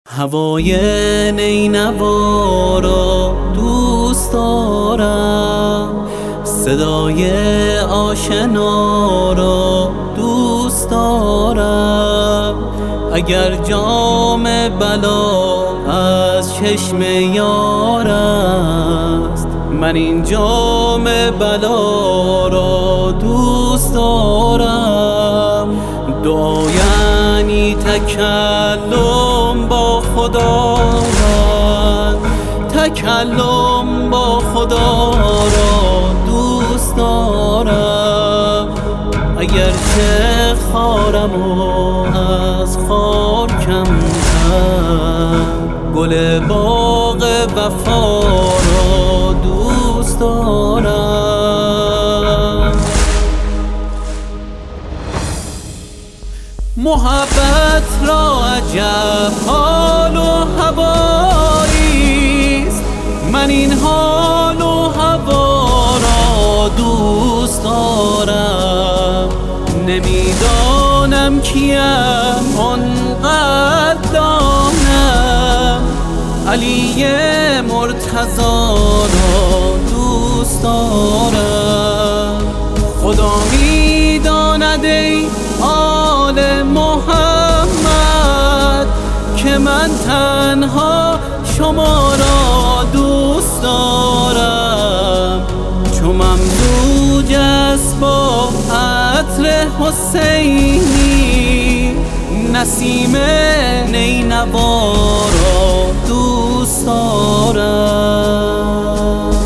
هوای نینوا را دوست دارم، صدای آشنا را دوست دارم. اگر جام بلا از چشم یار است، من این جام بلا را دوست دارم. دعا یعنی تکلم با خداوند، تکلم با خدا را دوست دارم. اگرچه خارم و از خار کمتر، گل باغ وفا را دوست دارم. محبت را عجب حال و هواییست، من این حال و هوا را دوست دارم. نمیدانم کیم آنقدر دانم، علی مرتضی را دوست دارم. خدا میداند ای آل محمد که من تنها شما را دوست دارم. چو ممزوج است با عطر حسینی، نسیم نینوا را دوست دارم.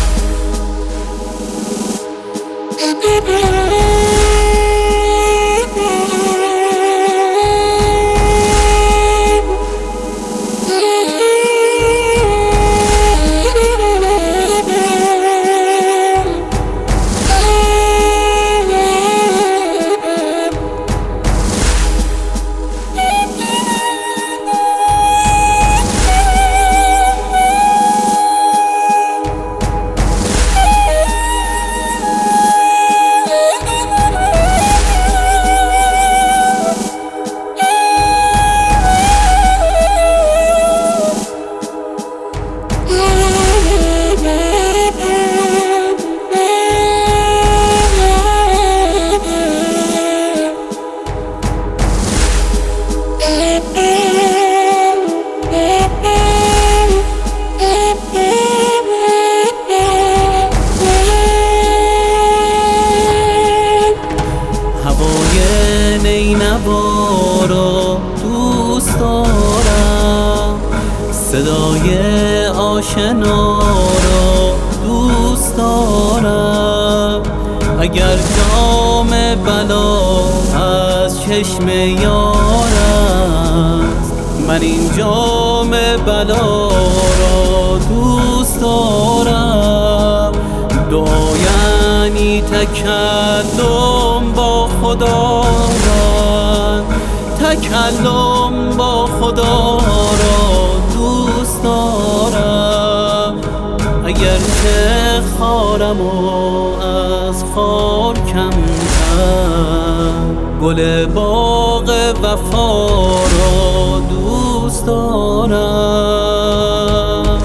نینوا را دوست دارم، صدای آشنا را دوست دارم. اگر جام بلا از چشم یار است، من این جام بلا را دوست دارم. دعا یعنی تکلم با خداوند، تکلم با خدا را دوست دارم. اگرچه خارم و از خار کمتر، گل باغ وفا را دوست دارم.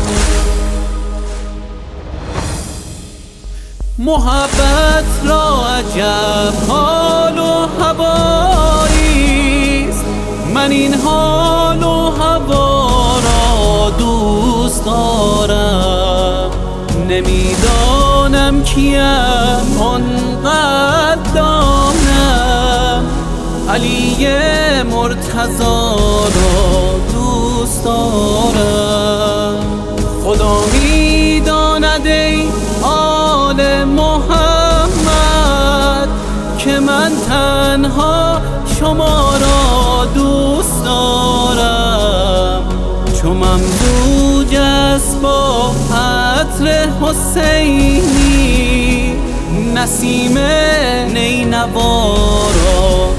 محبت را عجب حال و هواییست، من این حال و هوا را دوست دارم. نمیدانم کیم آنقدر دانم، علی مرتضی را دوست دارم. خدا میداند ای آل محمد که من تنها شما را دوست دارم. چو ممزوج است با عطر حسینی، نسیم نینوا را